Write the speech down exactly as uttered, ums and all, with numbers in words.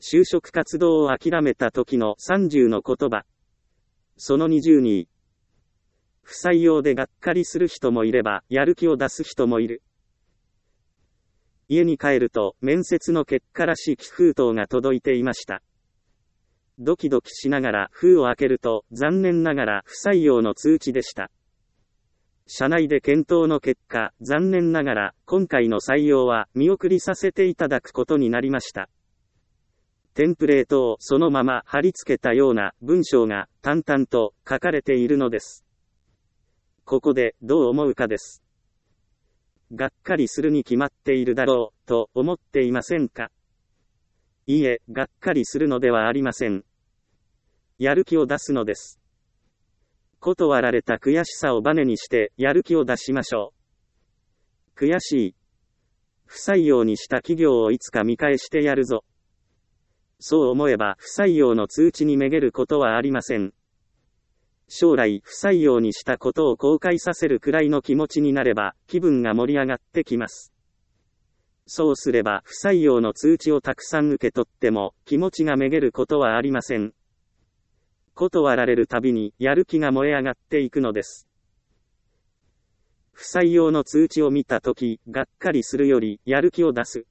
就職活動を諦めた時のさんじゅうの言葉。そのにじゅうに。不採用でがっかりする人もいれば、やる気を出す人もいる。家に帰ると、面接の結果らしき封筒が届いていました。ドキドキしながら封を開けると、残念ながら不採用の通知でした。社内で検討の結果、残念ながら、今回の採用は見送りさせていただくことになりました。テンプレートをそのまま貼り付けたような文章が淡々と書かれているのです。ここでどう思うかです。がっかりするに決まっているだろう、と思っていませんか？いいえ、がっかりするのではありません。やる気を出すのです。断られた悔しさをバネにして、やる気を出しましょう。悔しい。不採用にした企業をいつか見返してやるぞ。そう思えば、不採用の通知にめげることはありません。将来、不採用にしたことを後悔させるくらいの気持ちになれば、気分が盛り上がってきます。そうすれば、不採用の通知をたくさん受け取っても、気持ちがめげることはありません。断られるたびに、やる気が燃え上がっていくのです。不採用の通知を見たとき、がっかりするより、やる気を出す。